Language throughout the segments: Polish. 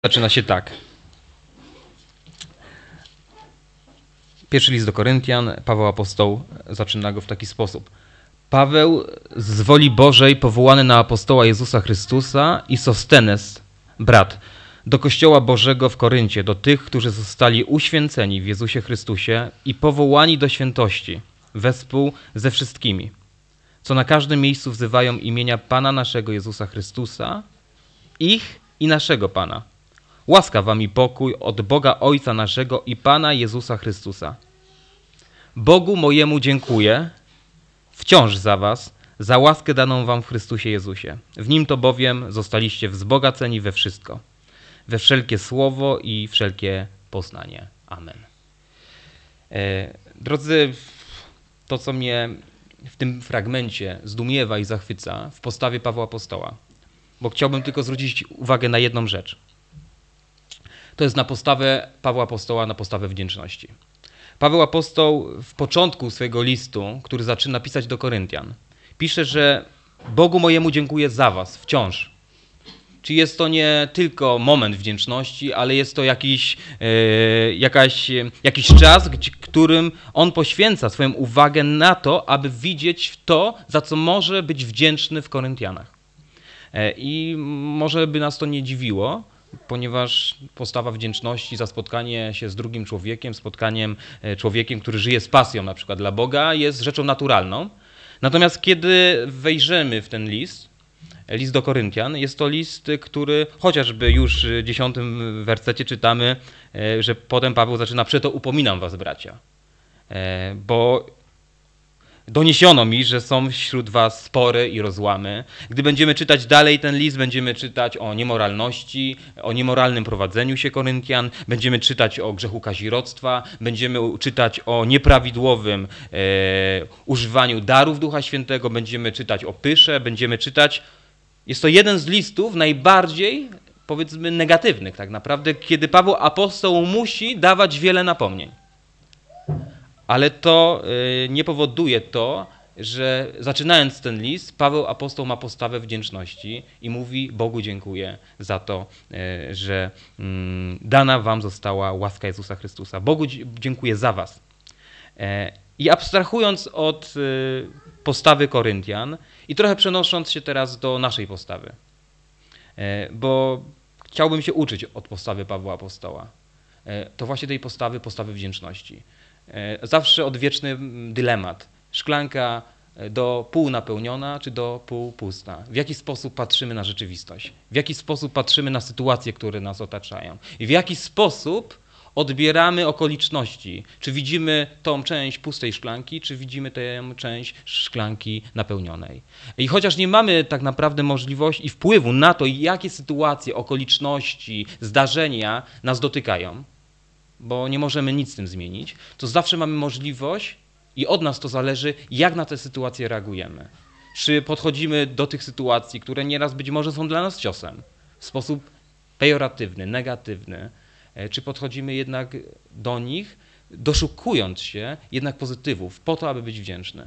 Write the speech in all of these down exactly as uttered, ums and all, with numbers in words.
Zaczyna się tak. Pierwszy list do Koryntian, Paweł Apostoł zaczyna go w taki sposób. Paweł z woli Bożej powołany na apostoła Jezusa Chrystusa i Sostenes, brat, do Kościoła Bożego w Koryncie, do tych, którzy zostali uświęceni w Jezusie Chrystusie i powołani do świętości, wespół ze wszystkimi, co na każdym miejscu wzywają imienia Pana naszego Jezusa Chrystusa, ich i naszego Pana. Łaska wam i pokój od Boga Ojca naszego i Pana Jezusa Chrystusa. Bogu mojemu dziękuję wciąż za was, za łaskę daną wam w Chrystusie Jezusie. W Nim to bowiem zostaliście wzbogaceni we wszystko, we wszelkie słowo i wszelkie poznanie. Amen. E, drodzy, to co mnie w tym fragmencie zdumiewa i zachwyca w postawie Pawła Apostoła, bo chciałbym tylko zwrócić uwagę na jedną rzecz. To jest na postawę Pawła Apostoła, na postawę wdzięczności. Paweł Apostoł w początku swojego listu, który zaczyna pisać do Koryntian, pisze, że Bogu mojemu dziękuję za was wciąż. Czyli jest to nie tylko moment wdzięczności, ale jest to jakiś, e, jakaś, jakiś czas, którym on poświęca swoją uwagę na to, aby widzieć to, za co może być wdzięczny w Koryntianach. E, I może by nas to nie dziwiło, ponieważ postawa wdzięczności za spotkanie się z drugim człowiekiem, spotkaniem człowiekiem, który żyje z pasją na przykład dla Boga, jest rzeczą naturalną. Natomiast kiedy wejrzymy w ten list, list do Koryntian, jest to list, który chociażby już w dziesiątym wersecie czytamy, że potem Paweł zaczyna: przeto upominam was, bracia, bo doniesiono mi, że są wśród was spory i rozłamy. Gdy będziemy czytać dalej ten list, będziemy czytać o niemoralności, o niemoralnym prowadzeniu się Koryntian, będziemy czytać o grzechu kazirodztwa, będziemy czytać o nieprawidłowym e, używaniu darów Ducha Świętego, będziemy czytać o pysze, będziemy czytać... Jest to jeden z listów najbardziej, powiedzmy, negatywnych tak naprawdę, kiedy Paweł Apostoł musi dawać wiele napomnień. Ale to nie powoduje to, że zaczynając ten list, Paweł Apostoł ma postawę wdzięczności i mówi: Bogu dziękuję za to, że dana wam została łaska Jezusa Chrystusa. Bogu dziękuję za was. I abstrahując od postawy Koryntian i trochę przenosząc się teraz do naszej postawy, bo chciałbym się uczyć od postawy Pawła Apostoła, to właśnie tej postawy, postawy wdzięczności. Zawsze odwieczny dylemat. Szklanka do pół napełniona, czy do pół pusta. W jaki sposób patrzymy na rzeczywistość? W jaki sposób patrzymy na sytuacje, które nas otaczają? I w jaki sposób odbieramy okoliczności? Czy widzimy tą część pustej szklanki, czy widzimy tę część szklanki napełnionej? I chociaż nie mamy tak naprawdę możliwości i wpływu na to, jakie sytuacje, okoliczności, zdarzenia nas dotykają, bo nie możemy nic z tym zmienić, to zawsze mamy możliwość i od nas to zależy, jak na te sytuacje reagujemy. Czy podchodzimy do tych sytuacji, które nieraz być może są dla nas ciosem, w sposób pejoratywny, negatywny, czy podchodzimy jednak do nich, doszukując się jednak pozytywów, po to, aby być wdzięczny.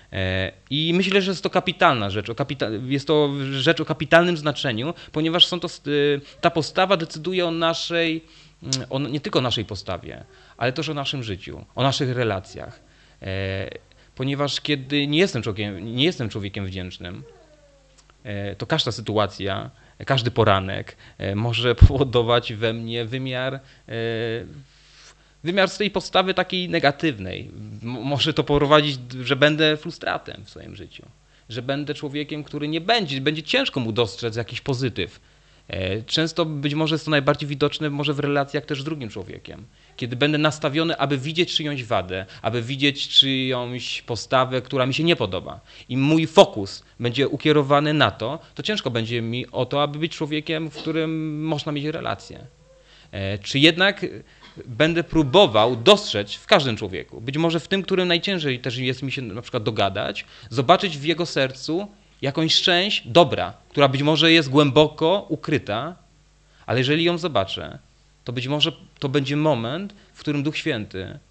I myślę, że jest to kapitalna rzecz, jest to rzecz o kapitalnym znaczeniu, ponieważ są to, ta postawa decyduje o naszej, o, nie tylko o naszej postawie, ale też o naszym życiu, o naszych relacjach. E, ponieważ kiedy nie jestem człowiekiem, nie jestem człowiekiem wdzięcznym, e, to każda sytuacja, każdy poranek e, może powodować we mnie wymiar, e, wymiar z tej postawy takiej negatywnej. M- może to prowadzić, że będę frustratem w swoim życiu, że będę człowiekiem, który nie będzie, będzie ciężko mu dostrzec jakiś pozytyw. Często być może jest to najbardziej widoczne może w relacjach też z drugim człowiekiem. Kiedy będę nastawiony, aby widzieć czyjąś wadę, aby widzieć czyjąś postawę, która mi się nie podoba i mój fokus będzie ukierowany na to, to ciężko będzie mi o to, aby być człowiekiem, w którym można mieć relację. Czy jednak będę próbował dostrzec w każdym człowieku, być może w tym, którym najciężej też jest mi się na przykład dogadać, zobaczyć w jego sercu jakąś część dobra, która być może jest głęboko ukryta, ale jeżeli ją zobaczę, to być może to będzie moment, w którym Duch Święty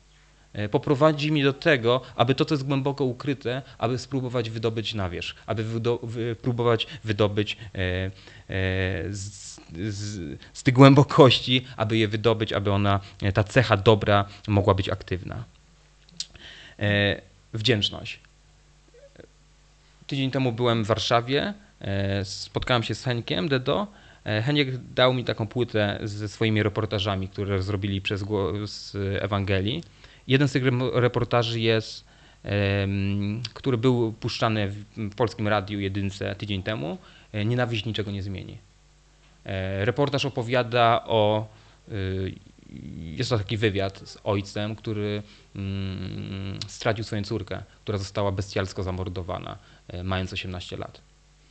poprowadzi mnie do tego, aby to, co jest głęboko ukryte, aby spróbować wydobyć na wierzch, aby wydo wy próbować wydobyć e, e, z, z, z tych głębokości, aby je wydobyć, aby ona, ta cecha dobra mogła być aktywna. E, wdzięczność. Tydzień temu byłem w Warszawie, e, spotkałem się z Henkiem Dedo. Heniek dał mi taką płytę ze swoimi reportażami, które zrobili przez Głos Ewangelii. Jeden z tych reportaży jest, który był puszczany w Polskim Radiu Jedynce tydzień temu. Nienawiść niczego nie zmieni. Reportaż opowiada o, jest to taki wywiad z ojcem, który stracił swoją córkę, która została bestialsko zamordowana, mając osiemnaście lat.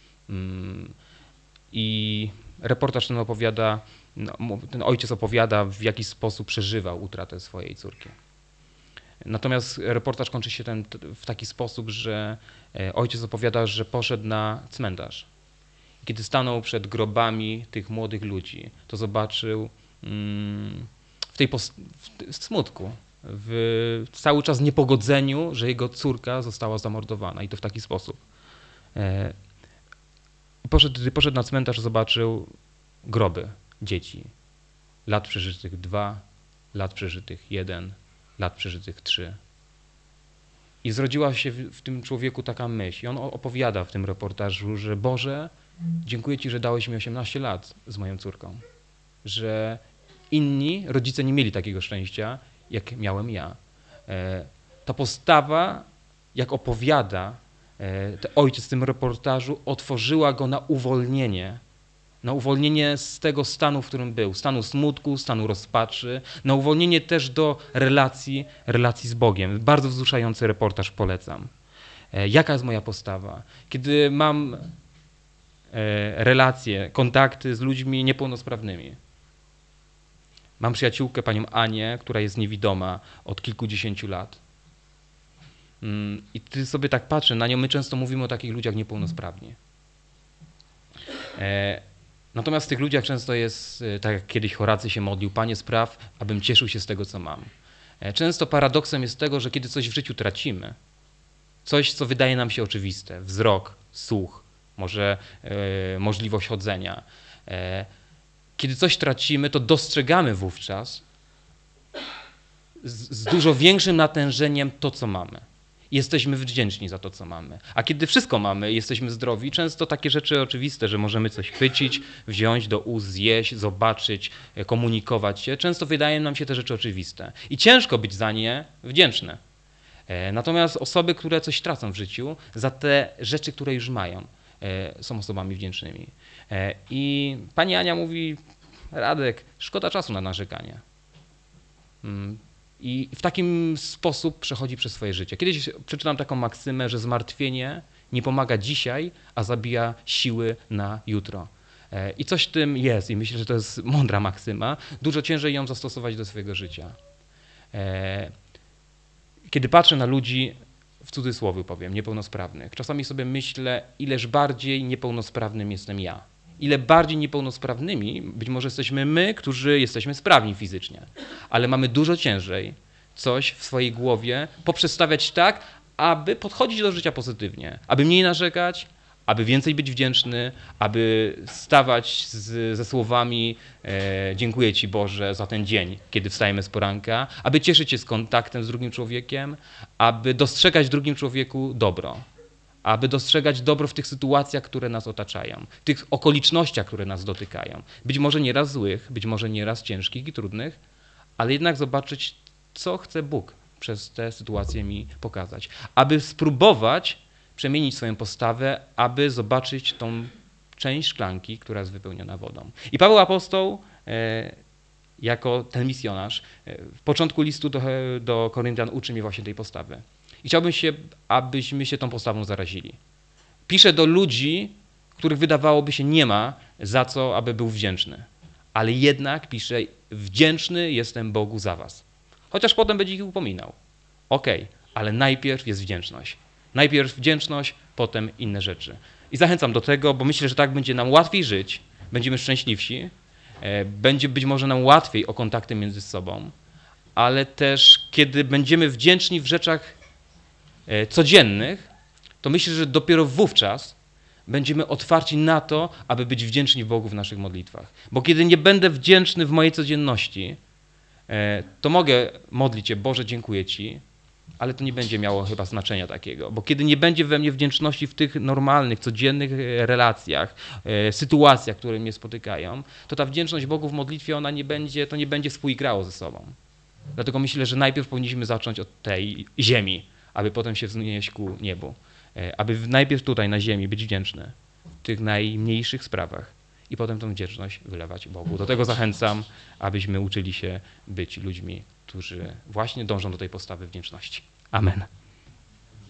I reportaż ten opowiada, no, ten ojciec opowiada, w jaki sposób przeżywał utratę swojej córki. Natomiast reportaż kończy się ten w taki sposób, że ojciec opowiada, że poszedł na cmentarz. Kiedy stanął przed grobami tych młodych ludzi, to zobaczył w tej w smutku, w cały czas niepogodzeniu, że jego córka została zamordowana i to w taki sposób. Poszedł, gdy poszedł na cmentarz, zobaczył groby dzieci. Lat przeżytych dwa, lat przeżytych jeden, lat przeżytych trzy. I zrodziła się w, w tym człowieku taka myśl. I on opowiada w tym reportażu, że Boże, dziękuję Ci, że dałeś mi osiemnaście lat z moją córką. Że inni rodzice nie mieli takiego szczęścia, jak miałem ja. E, ta postawa, jak opowiada ten ojciec w tym reportażu, otworzyła go na uwolnienie. Na uwolnienie z tego stanu, w którym był. Stanu smutku, stanu rozpaczy. Na uwolnienie też do relacji, relacji z Bogiem. Bardzo wzruszający reportaż, polecam. Jaka jest moja postawa? Kiedy mam relacje, kontakty z ludźmi niepełnosprawnymi. Mam przyjaciółkę, panią Anię, która jest niewidoma od kilkudziesięciu lat. I ty sobie tak patrzę na nią, my często mówimy o takich ludziach niepełnosprawni. Natomiast w tych ludziach często jest, tak jak kiedyś Horacy się modlił, Panie spraw, abym cieszył się z tego, co mam. Często paradoksem jest tego, że kiedy coś w życiu tracimy, coś, co wydaje nam się oczywiste, wzrok, słuch, może e, możliwość chodzenia, e, kiedy coś tracimy, to dostrzegamy wówczas z, z dużo większym natężeniem to, co mamy. Jesteśmy wdzięczni za to, co mamy. A kiedy wszystko mamy i jesteśmy zdrowi, często takie rzeczy oczywiste, że możemy coś chwycić, wziąć do ust, zjeść, zobaczyć, komunikować się, często wydają nam się te rzeczy oczywiste. I ciężko być za nie wdzięczne. Natomiast osoby, które coś tracą w życiu, za te rzeczy, które już mają, są osobami wdzięcznymi. I pani Ania mówi, Radek, szkoda czasu na narzekanie. I w takim sposób przechodzi przez swoje życie. Kiedyś przeczytam taką maksymę, że zmartwienie nie pomaga dzisiaj, a zabija siły na jutro. I coś w tym jest i myślę, że to jest mądra maksyma. Dużo ciężej ją zastosować do swojego życia. Kiedy patrzę na ludzi, w cudzysłowie powiem, niepełnosprawnych, czasami sobie myślę, ileż bardziej niepełnosprawnym jestem ja. Ile bardziej niepełnosprawnymi być może jesteśmy my, którzy jesteśmy sprawni fizycznie, ale mamy dużo ciężej coś w swojej głowie poprzestawiać tak, aby podchodzić do życia pozytywnie, aby mniej narzekać, aby więcej być wdzięczny, aby stawać z, ze słowami e, dziękuję Ci Boże za ten dzień, kiedy wstajemy z poranka, aby cieszyć się z kontaktem z drugim człowiekiem, aby dostrzegać w drugim człowieku dobro. Aby dostrzegać dobro w tych sytuacjach, które nas otaczają, w tych okolicznościach, które nas dotykają. Być może nieraz złych, być może nieraz ciężkich i trudnych, ale jednak zobaczyć, co chce Bóg przez te sytuacje mi pokazać. Aby spróbować przemienić swoją postawę, aby zobaczyć tą część szklanki, która jest wypełniona wodą. I Paweł Apostoł, e, jako ten misjonarz, e, w początku listu do, do Koryntian uczy mnie właśnie tej postawy. I chciałbym się, abyśmy się tą postawą zarazili. Pisze do ludzi, których wydawałoby się nie ma za co, aby był wdzięczny. Ale jednak pisze, wdzięczny jestem Bogu za was. Chociaż potem będzie ich upominał. Okej, okay, ale najpierw jest wdzięczność. Najpierw wdzięczność, potem inne rzeczy. I zachęcam do tego, bo myślę, że tak będzie nam łatwiej żyć, będziemy szczęśliwsi, będzie być może nam łatwiej o kontakty między sobą, ale też kiedy będziemy wdzięczni w rzeczach codziennych, to myślę, że dopiero wówczas będziemy otwarci na to, aby być wdzięczni Bogu w naszych modlitwach. Bo kiedy nie będę wdzięczny w mojej codzienności, to mogę modlić się, Boże, dziękuję Ci, ale to nie będzie miało chyba znaczenia takiego. Bo kiedy nie będzie we mnie wdzięczności w tych normalnych, codziennych relacjach, sytuacjach, które mnie spotykają, to ta wdzięczność Bogu w modlitwie, ona nie będzie, to nie będzie współgrało ze sobą. Dlatego myślę, że najpierw powinniśmy zacząć od tej ziemi, aby potem się wznieść ku niebu. Aby najpierw tutaj na ziemi być wdzięczny w tych najmniejszych sprawach i potem tę wdzięczność wylewać Bogu. Do tego zachęcam, abyśmy uczyli się być ludźmi, którzy właśnie dążą do tej postawy wdzięczności. Amen.